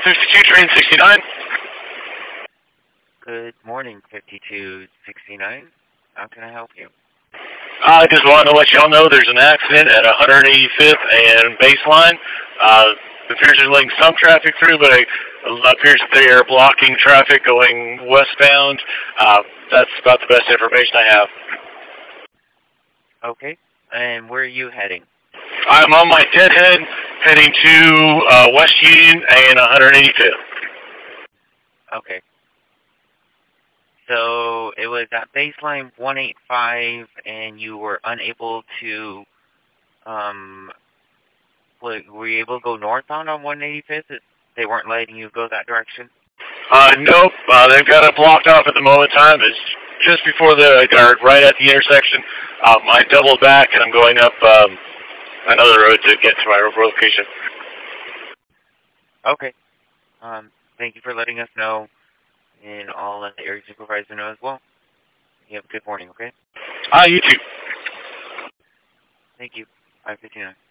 52, train 69. Good morning, 5269. How can I help you? I just wanted to let y'all know there's an accident at 185th and Baseline. It appears they're letting some traffic through, but it appears that they are blocking traffic going westbound. That's about the best information I have. Okay. And where are you heading? I'm on my deadhead, heading to West Union and 185th. Okay. So it was at Baseline 185, and you were unable to, were you able to go northbound on 185th? They weren't letting you go that direction? Nope. They've got it blocked off at the moment in time. It's just before or right at the intersection. I doubled back, and I'm going up another road to get to my location. Okay. Thank you for letting us know, and I'll let the area supervisor know as well. You have a good morning, okay? You too. Thank you. 559.